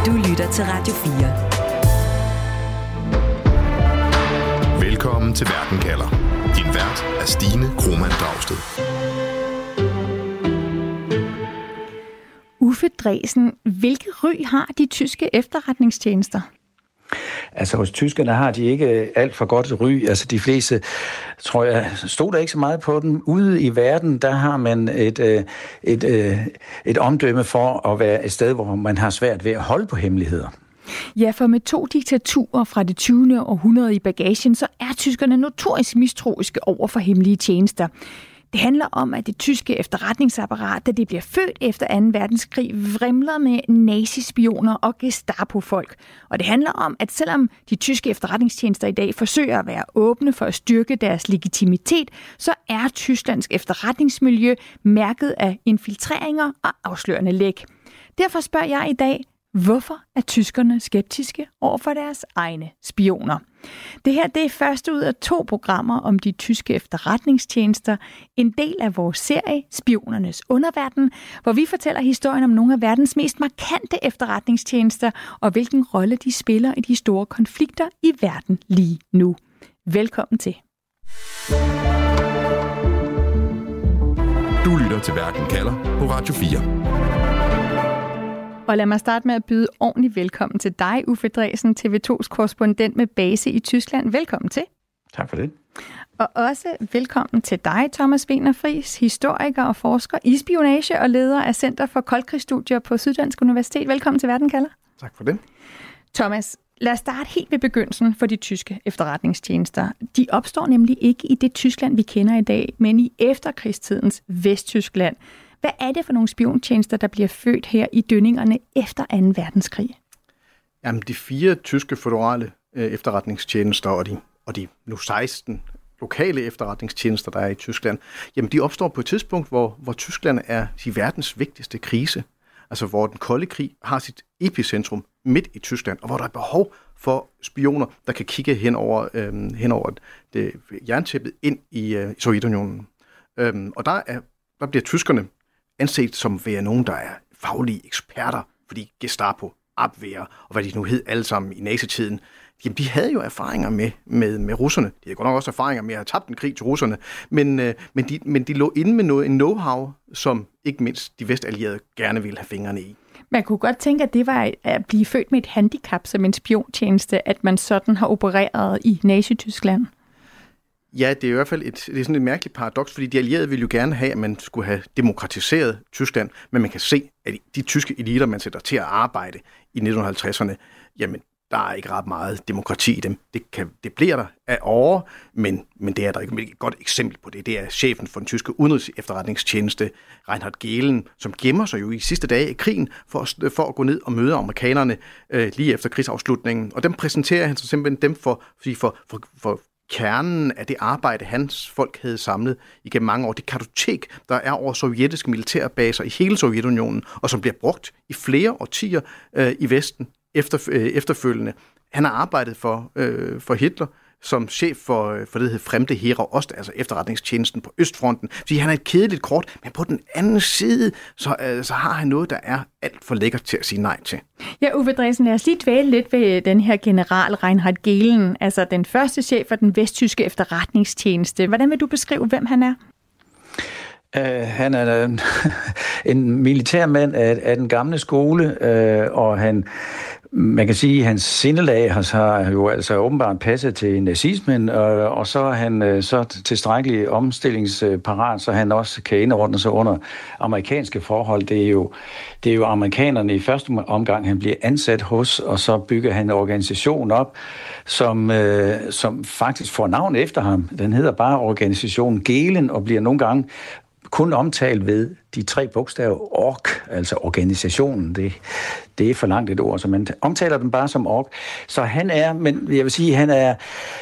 Du lytter til Radio 4. Velkommen til Verden kalder. Din vært er Stine Krohmann Dragsted. Uffe Dresen, hvilke ry har de tyske efterretningstjenester? Altså hos tyskerne har de ikke alt for godt ry. Altså de fleste, tror jeg, stod der ikke så meget på den. Ude i verden, der har man et omdømme for at være et sted, hvor man har svært ved at holde på hemmeligheder. Ja, for med 2 diktaturer fra det 20. århundrede i bagagen, så er tyskerne notorisk mistroiske over for hemmelige tjenester. Det handler om, at det tyske efterretningsapparat, da det bliver født efter 2. verdenskrig, vrimler med nazispioner og Gestapo-folk. Og det handler om, at selvom de tyske efterretningstjenester i dag forsøger at være åbne for at styrke deres legitimitet, så er Tysklands efterretningsmiljø mærket af infiltreringer og afslørende læk. Derfor spørger jeg i dag, hvorfor er tyskerne skeptiske over for deres egne spioner? Det her det er første ud af 2 programmer om de tyske efterretningstjenester. En del af vores serie, Spionernes Underverden, hvor vi fortæller historien om nogle af verdens mest markante efterretningstjenester, og hvilken rolle de spiller i de store konflikter i verden lige nu. Velkommen til. Du lytter til Verden kalder på Radio 4. Og lad mig starte med at byde ordentligt velkommen til dig, Uffe Dresen, TV2's korrespondent med base i Tyskland. Velkommen til. Tak for det. Og også velkommen til dig, Thomas Wener Friis, historiker og forsker i spionage og leder af Center for Koldkrigsstudier på Syddansk Universitet. Velkommen til Verden kalder. Tak for det. Thomas, lad os starte helt ved begyndelsen for de tyske efterretningstjenester. De opstår nemlig ikke i det Tyskland, vi kender i dag, men i efterkrigstidens Vesttyskland. Hvad er det for nogle spiontjenester, der bliver født her i dønningerne efter 2. verdenskrig? Jamen, de 4 tyske føderale efterretningstjenester og de nu 16 lokale efterretningstjenester, der er i Tyskland, jamen de opstår på et tidspunkt, hvor Tyskland er i verdens vigtigste krise. Altså hvor den kolde krig har sit epicentrum midt i Tyskland, og hvor der er behov for spioner, der kan kigge hen over det jerntæppet ind i Sovjetunionen. Og der bliver tyskerne anset som være nogen, der er faglige eksperter, fordi Gestapo, Abwehr og hvad de nu hed alle sammen i nazitiden, jamen de havde jo erfaringer med russerne. De havde godt nok også erfaringer med at have tabt en krig til russerne, men de lå inde med en know-how, som ikke mindst de vestallierede gerne ville have fingrene i. Man kunne godt tænke, at det var at blive født med et handicap som en spiontjeneste, at man sådan har opereret i Nazi-Tyskland. Ja, det er i hvert fald det er sådan et mærkeligt paradoks, fordi de allierede ville jo gerne have, at man skulle have demokratiseret Tyskland, men man kan se, at de tyske eliter, man sætter til at arbejde i 1950'erne, jamen, der er ikke ret meget demokrati i dem. Det bliver der af år, men det er der ikke et godt eksempel på det. Det er chefen for den tyske udenrigsefterretningstjeneste, Reinhard Gehlen, som gemmer sig jo i sidste dage i krigen for at gå ned og møde amerikanerne lige efter krigsafslutningen. Og dem præsenterer han så simpelthen dem for kernen af det arbejde, hans folk havde samlet igennem mange år. Det kartotek, der er over sovjetiske militærbaser i hele Sovjetunionen, og som bliver brugt i flere årtier i Vesten efterfølgende. Han har arbejdet for Hitler som chef for det, der hedder Fremde Heere Ost, altså efterretningstjenesten på Østfronten. Fordi han er et kedeligt kort, men på den anden side, så har han noget, der er alt for lækkert til at sige nej til. Ja, Uffe Dresen, lad os lige dvæle lidt ved den her general Reinhard Gehlen, altså den første chef for den vesttyske efterretningstjeneste. Hvordan vil du beskrive, hvem han er? Han er en militærmand af den gamle skole, og man kan sige, at hans sindelag har jo altså åbenbart passet til nazismen, og så er han så tilstrækkeligt omstillingsparat, så han også kan indordne sig under amerikanske forhold. Det er jo amerikanerne i første omgang, han bliver ansat hos, og så bygger han en organisation op, som faktisk får navn efter ham. Den hedder bare organisationen Gehlen, og bliver nogle gange kun omtalt ved de 3 bogstaver org, altså organisationen. Det er for langt et ord, så man omtaler den bare som org. Så han er, men jeg vil sige, han er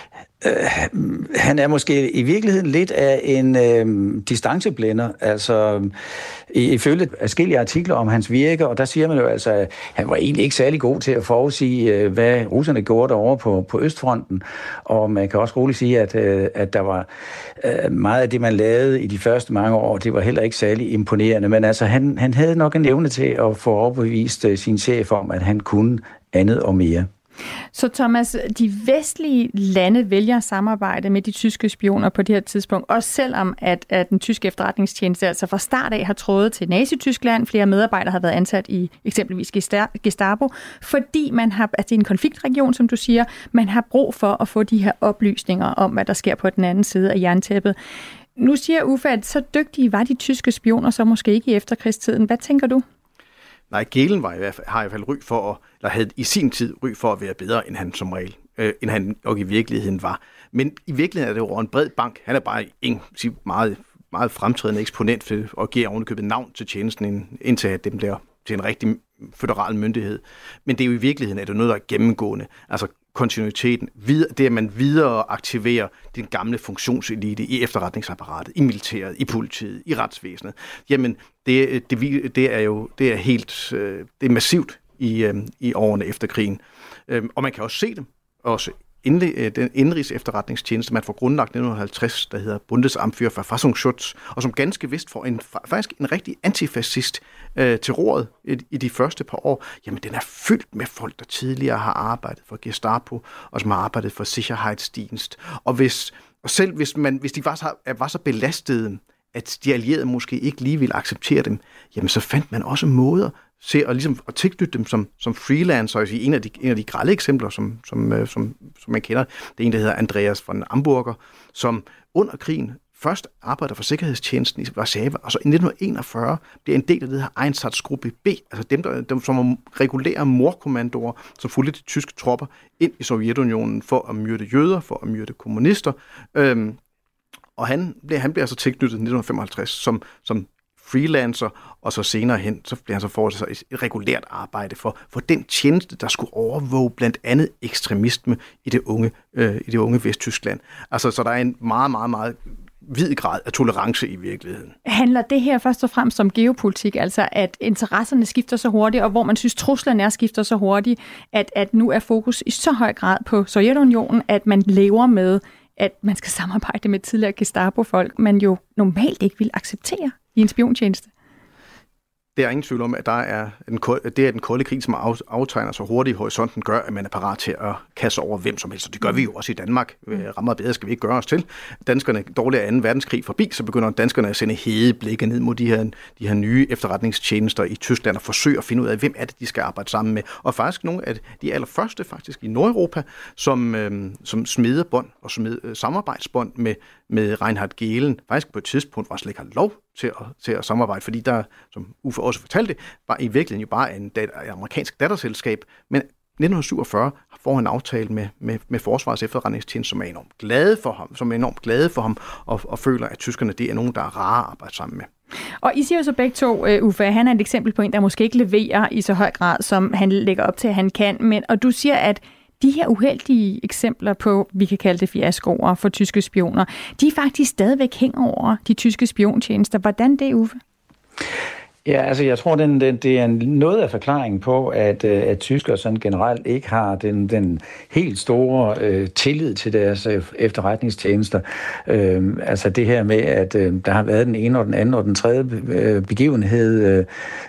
han er måske i virkeligheden lidt af en distanceblænder. Altså, ifølge forskellige artikler om hans virke, og der siger man jo altså, at han var egentlig ikke særlig god til at forudsige, hvad russerne gjorde derovre på Østfronten. Og man kan også roligt sige, at der var meget af det, man lavede i de første mange år, det var heller ikke særlig imponerende. Men altså, han havde nok en evne til at få overbevist sin chef om, at han kunne andet og mere. Så Thomas, de vestlige lande vælger at samarbejde med de tyske spioner på det her tidspunkt, også selvom at den tyske efterretningstjeneste altså fra start af har trådet til Nazi-Tyskland. Flere medarbejdere har været ansat i eksempelvis Gestapo, fordi man har, altså i en konfliktregion, som du siger, man har brug for at få de her oplysninger om, hvad der sker på den anden side af jerntæppet. Nu siger Uffe, at så dygtige var de tyske spioner så måske ikke i efterkrigstiden. Hvad tænker du? Nej, Gehlen har i hvert fald ry for eller havde i sin tid ry for at være bedre, end han som regel, end han og i virkeligheden var. Men i virkeligheden er det jo en bred bank. Han er bare en meget, meget fremtrædende eksponent for at give ovenikøbet navn til tjenesten, indtil at dem bliver til en rigtig føderal myndighed. Men det er jo i virkeligheden er det noget, der er gennemgående. Altså kontinuiteten, det at man videre aktiverer den gamle funktionselite i efterretningsapparatet, i militæret, i politiet, i retsvæsenet. Jamen, det er helt det er massivt i årene efter krigen. Og man kan også se dem, også den indrigs efterretningstjeneste, man får grundlagt i 1950, der hedder Bundesamt für Verfassungsschutz, og som ganske vist får faktisk en rigtig antifascist til rådet i de første par år. Jamen, den er fyldt med folk, der tidligere har arbejdet for Gestapo, og som har arbejdet for Sicherheitsdienst. Og hvis de var så belastede, at de allierede måske ikke lige ville acceptere dem, jamen så fandt man også måder til at tilknytte dem som freelancer. En af de grelle eksempler, som man kender, det er en, der hedder Andreas von Amburger, som under krigen først arbejder for sikkerhedstjenesten i Warszawa, og så i 1941 bliver en del af det her Einsatzgruppe B, altså dem som er regulære mordkommandoer, som fulgte de tyske tropper ind i Sovjetunionen for at myrde jøder, for at myrde kommunister. Og han bliver så tilknyttet i 1955 som freelancer, og så senere hen, så bliver han så fortsat et regulært arbejde for den tjeneste, der skulle overvåge blandt andet ekstremisme i det unge Vesttyskland. Altså, så der er en meget, meget, meget vid grad af tolerance i virkeligheden. Handler det her først og fremmest om geopolitik, altså at interesserne skifter så hurtigt, og hvor man synes, truslerne skifter så hurtigt, at nu er fokus i så høj grad på Sovjetunionen, at man lever med, at man skal samarbejde med tidligere Gestapo-folk, man jo normalt ikke vil acceptere i en spiontjeneste? Det er ingen tvivl om, at den kolde krig, som aftegner så hurtigt i horisonten, gør, at man er parat til at kaste over hvem som helst. Og det gør vi jo også i Danmark. Rammer bedre skal vi ikke gøre os til. Danskerne dårligere 2. verdenskrig forbi, så begynder danskerne at sende hede blikke ned mod de her nye efterretningstjenester i Tyskland og forsøge at finde ud af, hvem er det, de skal arbejde sammen med. Og faktisk nogle af de allerførste faktisk i Nordeuropa, som smeder bånd og samarbejdsbånd med Reinhard Gehlen, faktisk på et tidspunkt var slet ikke har lov til at samarbejde, fordi der, som Uffe også fortalte, var i virkeligheden jo bare et amerikansk datterselskab, men 1947 får han en aftale med Forsvarets efterretningstjeneste, som er enormt glade for ham, og føler, at tyskerne det er nogen, der er rare at arbejde sammen med. Og I siger jo så begge to, Uffe, han er et eksempel på en, der måske ikke leverer i så høj grad, som han lægger op til, at han kan, og du siger, at de her uheldige eksempler på, vi kan kalde det fiaskoer for tyske spioner, de er faktisk stadigvæk hænger over de tyske spiontjenester. Hvordan det, Uffe? Ja, altså jeg tror, det er noget af forklaringen på, at tyskere sådan generelt ikke har den helt store tillid til deres efterretningstjenester. Altså det her med, at der har været den ene og den anden og den tredje begivenhed,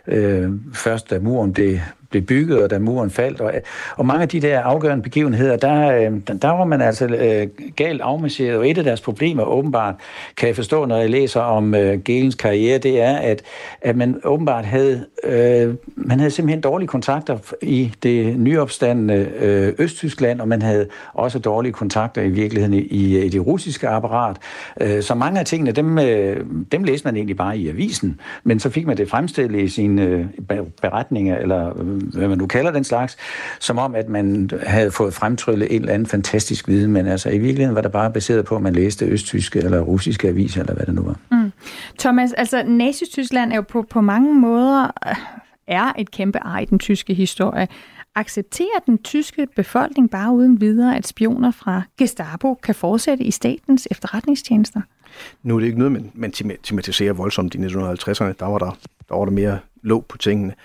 først da muren blev bygget, og da muren faldt. Og mange af de der afgørende begivenheder, der var man altså galt afmarcheret, og et af deres problemer åbenbart, kan jeg forstå, når jeg læser om Gehlens karriere, det er, at man åbenbart havde simpelthen dårlige kontakter i det nyopstandende Østtyskland, og man havde også dårlige kontakter i virkeligheden i det russiske apparat. Så mange af tingene, dem læste man egentlig bare i avisen, men så fik man det fremstillet i sine beretninger, eller hvad man nu kalder den slags, som om, at man havde fået fremtryllet en eller anden fantastisk viden, men altså i virkeligheden var det bare baseret på, at man læste østtyske eller russiske aviser, eller hvad det nu var. Thomas, altså Nazi-Tyskland er jo på mange måder er et kæmpe ar i den tyske historie. accepterer den tyske befolkning bare uden videre, at spioner fra Gestapo kan fortsætte i statens efterretningstjenester? Nu er det ikke noget, man tematiserer voldsomt i 1950'erne. Der var der mere låg på tingene.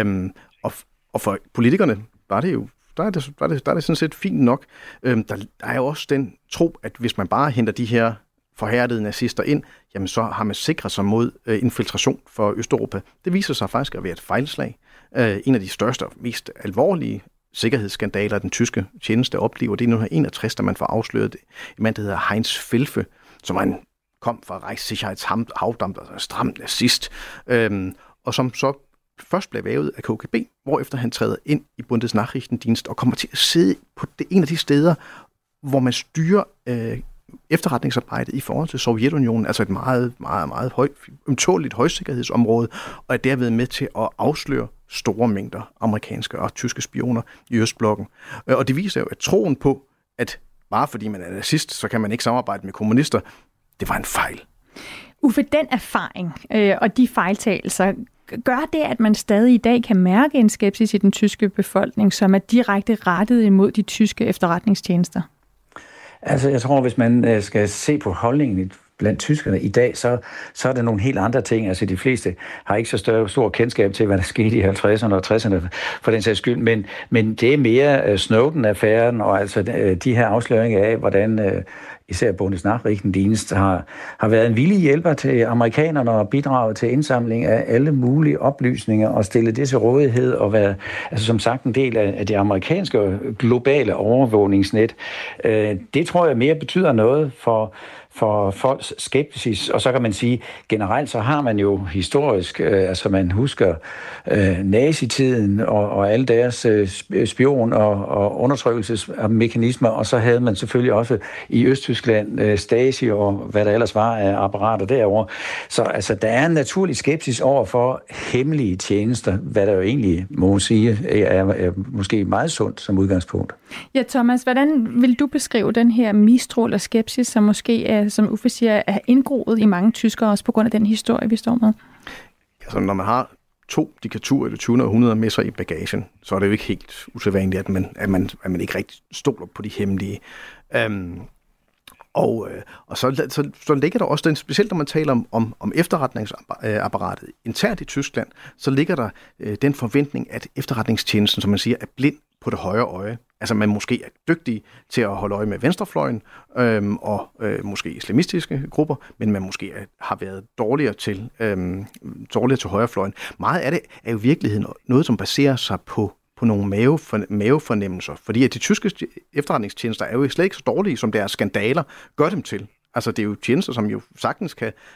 Og for politikerne var det jo der er det sådan set fint nok. Der er jo også den tro, at hvis man bare henter de her forhærdede nazister ind, jamen så har man sikret sig mod infiltration for Østeuropa. Det viser sig faktisk at være et fejlslag. En af de største og mest alvorlige sikkerhedsskandaler, den tyske tjeneste oplever, det er 1961, da man får afsløret en mand, der hedder Heinz Felfe, som kom fra Reichssicherheitshauptamt, altså stram nazist, og som så først blev vævet af KGB, hvorefter han træder ind i Bundesnachrichtendienst og kommer til at sidde på en af de steder, hvor man styrer efterretningsarbejdet i forhold til Sovjetunionen, altså et meget, meget, meget ømtåligt højsikkerhedsområde, og er derved med til at afsløre store mængder amerikanske og tyske spioner i Østblokken. Og det viser jo, at troen på, at bare fordi man er nazist, så kan man ikke samarbejde med kommunister, det var en fejl. Uffe, den erfaring og de fejltagelser, gør det, at man stadig i dag kan mærke en skepsis i den tyske befolkning, som er direkte rettet imod de tyske efterretningstjenester? Altså, jeg tror, hvis man skal se på holdningen blandt tyskerne i dag, så er der nogle helt andre ting. Altså, de fleste har ikke så stor kendskab til, hvad der skete i 50'erne og 60'erne for den sags skyld, men det er mere Snowden-affæren og altså de her afsløringer af, hvordan især Bundesnachrichtendienst har været en villig hjælper til amerikanerne og bidraget til indsamling af alle mulige oplysninger og stillet det til rådighed og været, altså som sagt, en del af det amerikanske globale overvågningsnet. Det tror jeg mere betyder noget for folks skepsis, og så kan man sige, generelt så har man jo historisk, altså man husker nazitiden og alle deres spion- og undertrykkelsesmekanismer, og så havde man selvfølgelig også i Østtyskland Stasi og hvad der ellers var af apparater derovre. Så altså, der er en naturlig skepsis over for hemmelige tjenester, hvad der jo egentlig må sige er måske meget sundt som udgangspunkt. Ja, Thomas, hvordan vil du beskrive den her mistro eller skepsis, som måske er, som Uffe siger, er indgroet i mange tyskere, også på grund af den historie, vi står med? Altså, når man har 2 diktaturer i det 20. århundrede med sig i bagagen, så er det jo ikke helt usædvanligt, at man ikke rigtig stoler på de hemmelige. Og så ligger der også den, specielt når man taler om efterretningsapparatet internt i Tyskland, så ligger der den forventning, at efterretningstjenesten, som man siger, er blind på det højre øje. Altså man måske er dygtig til at holde øje med venstrefløjen og måske islamistiske grupper, men man måske har været dårligere til højrefløjen. Meget af det er jo i virkeligheden noget, som baserer sig på nogle mavefornemmelser, fordi at de tyske efterretningstjenester er jo slet ikke så dårlige, som deres skandaler gør dem til. Altså det er jo tjenester, som jo sagtens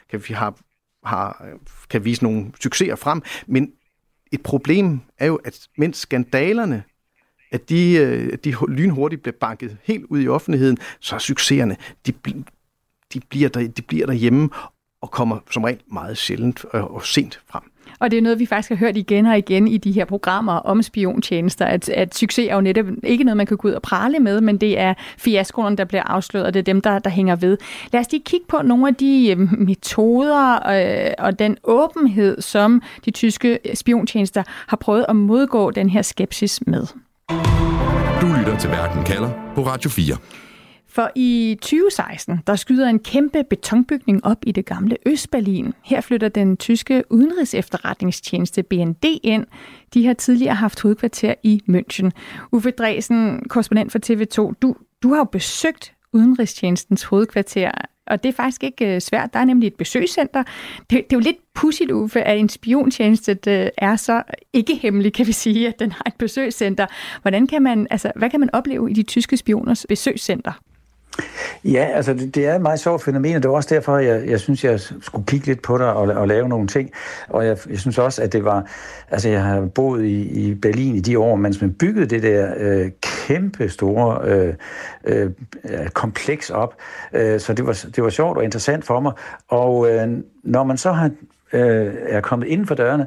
kan vise nogle succeser frem, men et problem er jo, at mens skandalerne at de lynhurtigt bliver banket helt ud i offentligheden, så er succeserne, de bliver derhjemme og kommer som regel meget sjældent og sent frem. Og det er noget, vi faktisk har hørt igen og igen i de her programmer om spiontjenester, at succes er jo netop ikke noget, man kan gå ud og prale med, men det er fiaskoerne, der bliver afsløret, og det er dem, der hænger ved. Lad os lige kigge på nogle af de metoder og den åbenhed, som de tyske spiontjenester har prøvet at modgå den her skepsis med. Du lytter til Verden kalder på Radio 4. For i 2016, der skyder en kæmpe betonbygning op i det gamle Østberlin. Her flytter den tyske udenrigsefterretningstjeneste BND ind. De har tidligere haft hovedkvarter i München. Uffe Dresen, korrespondent for TV2, du har jo besøgt udenrigstjenestens hovedkvarter, og det er faktisk ikke svært. Der er nemlig et besøgscenter. Det er jo lidt pudsigt, Uffe, at en spiontjeneste er så ikke hemmelig, kan vi sige, at den har et besøgscenter. Hvad kan man opleve i de tyske spioners besøgscenter? Ja, altså det er et meget sjovt fænomen, og det var også derfor, jeg synes, jeg skulle kigge lidt på det og lave nogle ting. Og jeg synes også, at det var, altså jeg har boet i Berlin i de år, mens man byggede det der kæmpe store kompleks op. Så det var sjovt og interessant for mig. Og når man så er kommet inden for dørene,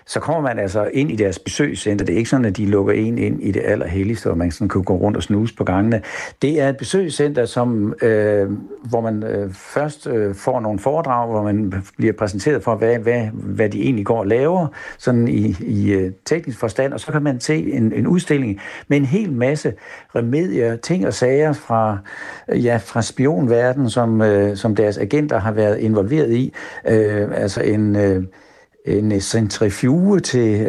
så kommer man altså ind i deres besøgscenter. Det er ikke sådan, at de lukker en ind i det allerhelligste, og man sådan kan gå rundt og snuse på gangene. Det er et besøgscenter, som, hvor man først får nogle foredrag, hvor man bliver præsenteret for, hvad de egentlig går og laver, sådan i teknisk forstand, og så kan man se en udstilling med en hel masse remedier, ting og sager fra spionverdenen, som deres agenter har været involveret i. Altså en centrifuge til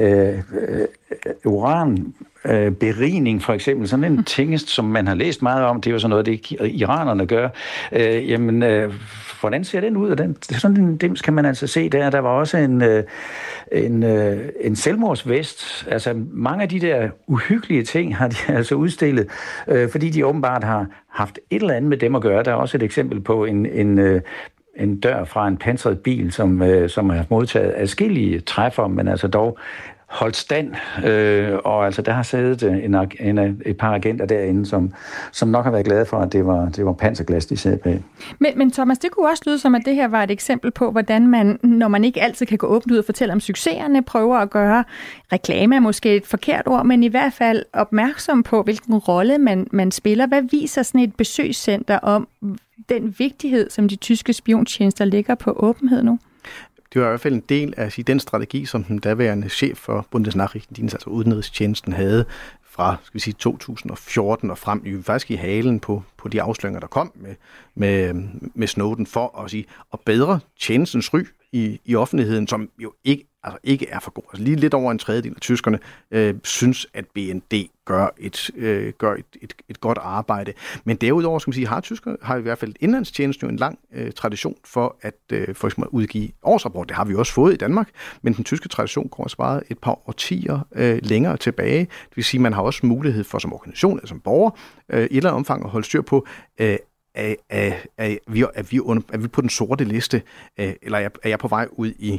uranberigning, for eksempel. Sådan en tingest, som man har læst meget om, det er jo sådan noget, det iranerne gør. Hvordan ser den ud? Og sådan en dims kan man altså se der. Der var også en selvmordsvest. Altså mange af de der uhyggelige ting har de altså udstillet, fordi de åbenbart har haft et eller andet med dem at gøre. Der er også et eksempel på en dør fra en pansret bil, som har modtaget adskillige træffer, men altså dog holdt stand, og altså der har siddet et par agenter derinde, som nok har været glade for, at det var panserglas, de sad bag. Men Thomas, det kunne også lyde som, at det her var et eksempel på, hvordan man, når man ikke altid kan gå åbent ud og fortælle om succeserne, prøver at gøre reklame, er måske et forkert ord, men i hvert fald opmærksom på, hvilken rolle man spiller. Hvad viser sådan et besøgscenter om den vigtighed, som de tyske spiontjenester lægger på åbenhed nu? Det var i hvert fald en del af den strategi, som den daværende chef for Bundesnachrichtendienst, altså udenrigstjenesten, havde fra 2014 og frem, faktisk i halen på de afsløringer, der kom med Snowden, for at bedre tjenestens ry i offentligheden, som jo ikke er for god. Altså lige lidt over en tredjedel af tyskerne synes, at BND gør et godt arbejde. Men derudover, skal man sige, har i hvert fald indlandstjenesten jo en lang tradition for at for eksempel udgive årsrapport. Det har vi jo også fået i Danmark, men den tyske tradition går også bare et par årtier længere tilbage. Det vil sige, at man har også mulighed for som organisation eller som borger i et eller andet omfang at holde styr på, er vi på den sorte liste, eller er jeg på vej ud i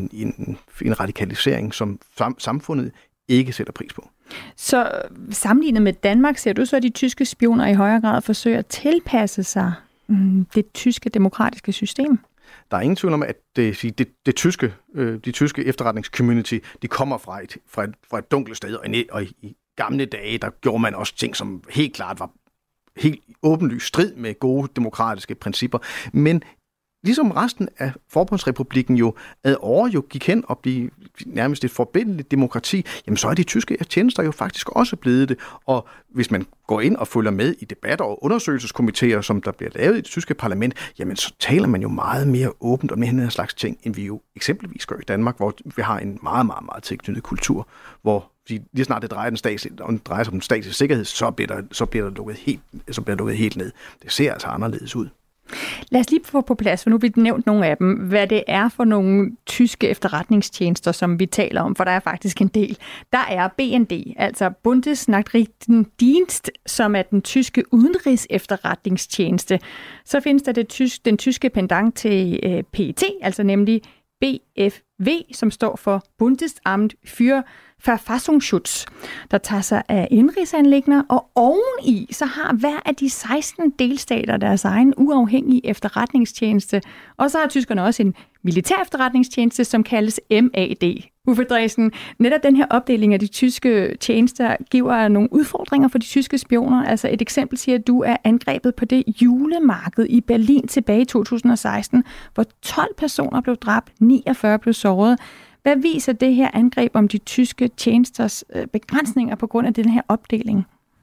en radikalisering, som samfundet ikke sætter pris på? Så sammenlignet med Danmark, ser du så, at de tyske spioner i højere grad forsøger at tilpasse sig det tyske demokratiske system? Der er ingen tvivl om, at de tyske efterretningscommunity, de kommer fra et dunkelt sted, og i gamle dage, der gjorde man også ting, som helt klart var helt åbenlyst strid med gode demokratiske principper. Men ligesom resten af Forbundsrepublikken jo ad år jo gik hen og blev nærmest et forbindeligt demokrati, jamen så er de tyske tjenester jo faktisk også blevet det. Og hvis man går ind og følger med i debatter og undersøgelseskomiteer, som der bliver lavet i det tyske parlament, jamen så taler man jo meget mere åbent om den her slags ting, end vi jo eksempelvis gør i Danmark, hvor vi har en meget, meget, meget tilknyttet kultur, hvor lige snart det drejer sig om den statslige sikkerhed, så bliver der lukket helt ned. Det ser altså anderledes ud. Lad os lige få på plads, for nu har vi nævnt nogle af dem, hvad det er for nogle tyske efterretningstjenester, som vi taler om, for der er faktisk en del. Der er BND, altså Bundesnachrichtendienst, som er den tyske udenrigsefterretningstjeneste. Så findes der den tyske pendant til PET, altså nemlig BFV, som står for Bundesamt für Verfassungsschutz, der tager sig af indrigsanliggender, og oveni så har hver af de 16 delstater deres egen uafhængige efterretningstjeneste, og så har tyskerne også en militær efterretningstjeneste, som kaldes MAD. Uffe Dresen, netop den her opdeling af de tyske tjenester giver nogle udfordringer for de tyske spioner. Altså et eksempel siger, at du er angrebet på det julemarked i Berlin tilbage i 2016, hvor 12 personer blev dræbt, 49 blev såret. Hvad viser det her angreb om de tyske tjenesters begrænsninger på grund af den her opdeling?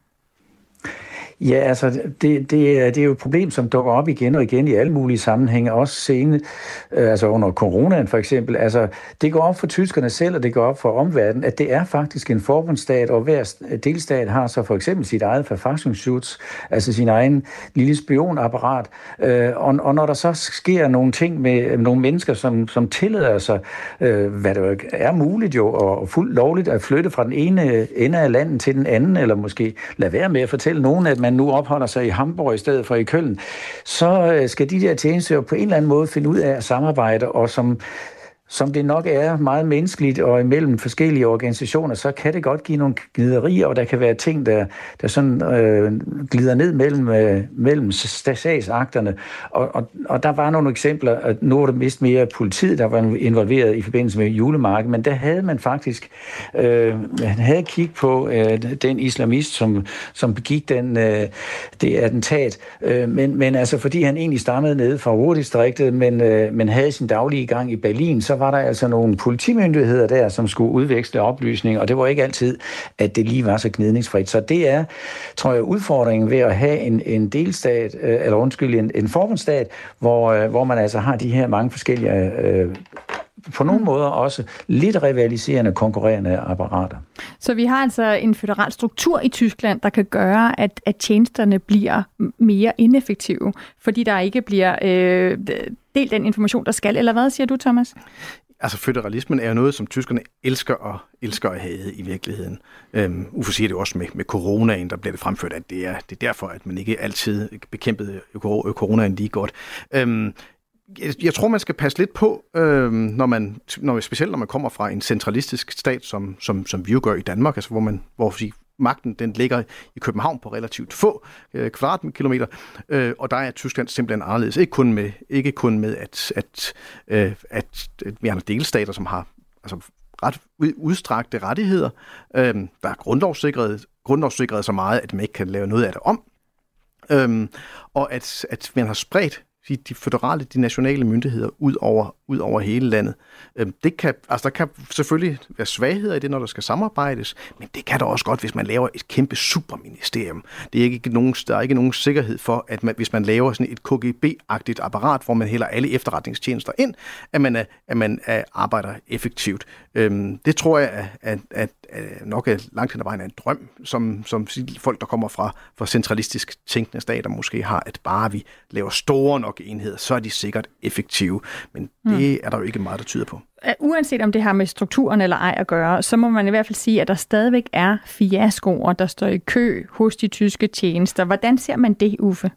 Ja, altså det er jo et problem, som dukker op igen og igen i alle mulige sammenhænge, også senere, altså under coronaen for eksempel. Altså det går op for tyskerne selv, og det går op for omverdenen, at det er faktisk en forbundsstat, og hver delstat har så for eksempel sit eget Verfassungsschutz, altså sin egen lille spionapparat. Og når der så sker nogle ting med nogle mennesker, som tillader sig, hvad det er muligt jo, og fuldt lovligt at flytte fra den ene ende af landet til den anden, eller måske lade være med at fortælle nogen, at man nu opholder sig i Hamburg i stedet for i Køln, så skal de der tjenester på en eller anden måde finde ud af at samarbejde, og som som det nok er meget menneskeligt og imellem forskellige organisationer, så kan det godt give nogle gliderier, og der kan være ting, der sådan glider ned mellem statsakterne. Og der var nogle eksempler, at nu var det mest mere politiet, der var involveret i forbindelse med julemarkedet, men der havde man faktisk han havde kigget på den islamist, som begik det attentat, men altså fordi han egentlig stammede ned fra Ruhrdistriktet, men havde sin daglige gang i Berlin, så var der altså nogle politimyndigheder der, som skulle udveksle oplysninger, og det var ikke altid, at det lige var så gnidningsfrit. Så det er, tror jeg, udfordringen ved at have en delstat, en forbundsstat, hvor man altså har de her mange forskellige, på nogle måder også lidt rivaliserende, konkurrerende apparater. Så vi har altså en føderal struktur i Tyskland, der kan gøre, at tjenesterne bliver mere ineffektive, fordi der ikke bliver delt den information, der skal. Eller hvad siger du, Thomas? Altså, føderalismen er jo noget, som tyskerne elsker at have i virkeligheden. Uffe siger det også med coronaen, der bliver det fremført, at det er derfor, at man ikke altid bekæmpede coronaen lige godt. Jeg tror, man skal passe lidt på, specielt når man kommer fra en centralistisk stat, som vi jo gør i Danmark, altså hvor magten den ligger i København på relativt få kvadratkilometer, og der er Tyskland simpelthen anderledes. Ikke kun med at vi har delstater, som har altså ret udstrakte rettigheder, der er grundlovssikret så meget, at man ikke kan lave noget af det om, og at man har spredt de nationale myndigheder ud over hele landet. Der kan selvfølgelig være svagheder i det, når der skal samarbejdes, men det kan der også godt, hvis man laver et kæmpe superministerium. Der er ikke nogen sikkerhed for, at hvis man laver sådan et KGB-agtigt apparat, hvor man hælder alle efterretningstjenester ind, at man arbejder effektivt. Det tror jeg at nok langt hen ad vejen er en drøm, som folk, der kommer fra centralistisk tænkende stater, måske har, at bare vi laver store nok enheder, så er de sikkert effektive. Men det er der jo ikke meget, der tyder på. Uanset om det har med strukturen eller ej at gøre, så må man i hvert fald sige, at der stadigvæk er fiaskoer, der står i kø hos de tyske tjenester. Hvordan ser man det, Uffe?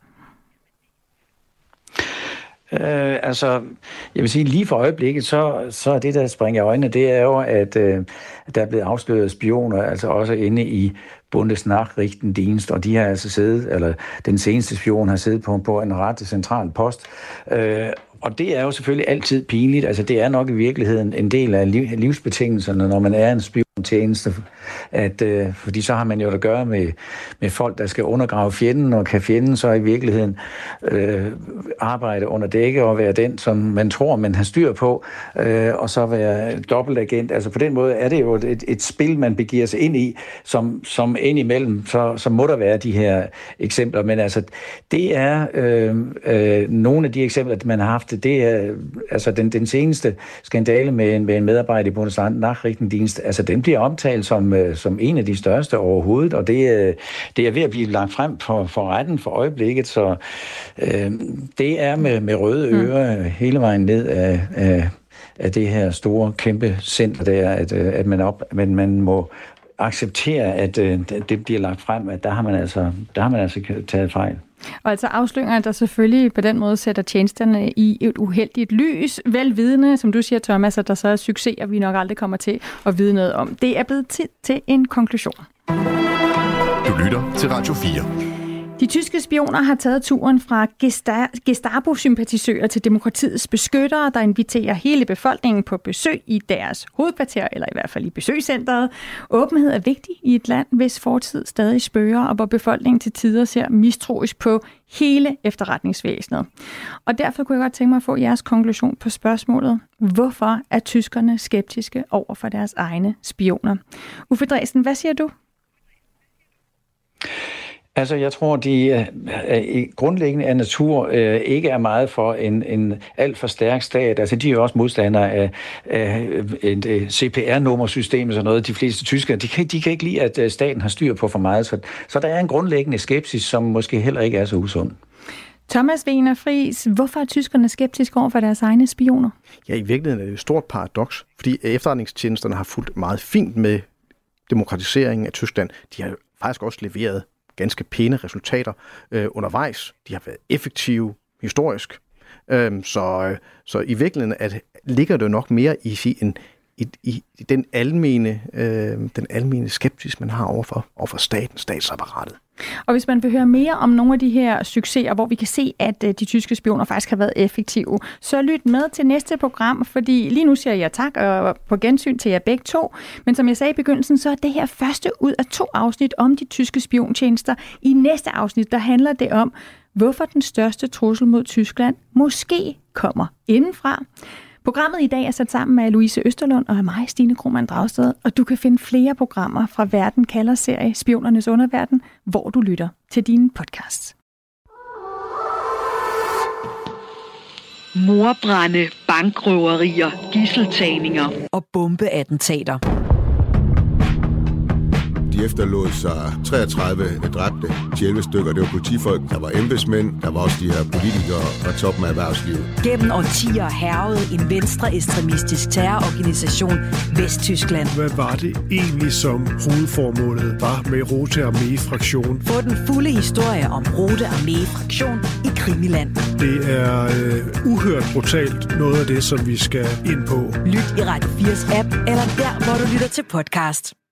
Jeg vil sige, lige for øjeblikket, så er det, der springer i øjnene, det er jo, at der er blevet afsløret spioner, altså også inde i Bundesnachrichtendienst, og de har altså siddet, eller den seneste spion har siddet på en ret central post. Og det er jo selvfølgelig altid pinligt. Altså, det er nok i virkeligheden en del af livsbetingelserne, når man er en spiontjeneste. Fordi så har man jo at gøre med folk, der skal undergrave fjenden, og kan fjenden så i virkeligheden arbejde under dække og være den, som man tror, man har styr på, og så være dobbeltagent. Altså på den måde er det jo et spil, man begiver sig ind i, som indimellem, så må der være de her eksempler. Men altså, det er nogle af de eksempler, man har haft. Det er altså den seneste skandale med en medarbejder i Bundesnachrichtendienst. Altså, den bliver omtalt som en af de største overhovedet, og det er ved at blive lagt frem for retten for øjeblikket, så det er med røde ører hele vejen ned af det her store, kæmpe center der, at man må acceptere, at det bliver lagt frem, at der har man altså taget fejl. Og altså afsløringer, der selvfølgelig på den måde sætter tjenesterne i et uheldigt lys, velvidende, som du siger, Thomas, at der så er succeser, vi nok aldrig kommer til at vide noget om. Det er blevet tid til en konklusion. Du lytter til Radio 4. De tyske spioner har taget turen fra Gestapo-sympatisører til demokratiets beskyttere, der inviterer hele befolkningen på besøg i deres hovedkvarter, eller i hvert fald i besøgscenteret. Åbenhed er vigtig i et land, hvis fortid stadig spøger, og hvor befolkningen til tider ser mistroisk på hele efterretningsvæsenet. Og derfor kunne jeg godt tænke mig at få jeres konklusion på spørgsmålet. Hvorfor er tyskerne skeptiske over for deres egne spioner? Uffe Dresen, hvad siger du? Altså, jeg tror, de grundlæggende af natur ikke er meget for en alt for stærk stat. Altså, de er jo også modstandere af et CPR-nummersystem og sådan noget. De fleste tyskere, de kan ikke lide, at staten har styr på for meget. Så der er en grundlæggende skepsis, som måske heller ikke er så usund. Thomas Wegener Friis, hvorfor er tyskerne skeptiske over for deres egne spioner? Ja, i virkeligheden er det et stort paradoks, fordi efterretningstjenesterne har fulgt meget fint med demokratiseringen af Tyskland. De har faktisk også leveret ganske pæne resultater undervejs. De har været effektive historisk. Så i virkeligheden ligger det nok mere i den almene skepsis, man har overfor statsapparatet. Og hvis man vil høre mere om nogle af de her succeser, hvor vi kan se, at de tyske spioner faktisk har været effektive, så lyt med til næste program, fordi lige nu siger jeg tak og på gensyn til jer begge to. Men som jeg sagde i begyndelsen, så er det her første ud af 2 afsnit om de tyske spiontjenester. I næste afsnit, der handler det om, hvorfor den største trussel mod Tyskland måske kommer indenfra. Programmet i dag er sat sammen af Louise Østerlund og af mig, Stine Krohmann Dragsted, og du kan finde flere programmer fra Verden kalder serie Spionernes Underverden, hvor du lytter til dine podcasts. Mordbrande, bankrøverier, gidseltagninger og bombeattentater. De efterlod sig 33 dræbte, 11 stykker. Det var politifolk, der var embedsmænd, der var også de her politikere fra toppen af erhvervslivet. Gennem årtier hærgede en venstreekstremistisk terrororganisation Vesttyskland. Hvad var det egentlig, som hovedformålet var med Rote Armee-fraktion? Få den fulde historie om Rote Armee-fraktion i Krimiland. Det er uhørt brutalt noget af det, som vi skal ind på. Lyt i Radio 4's app, eller der, hvor du lytter til podcast.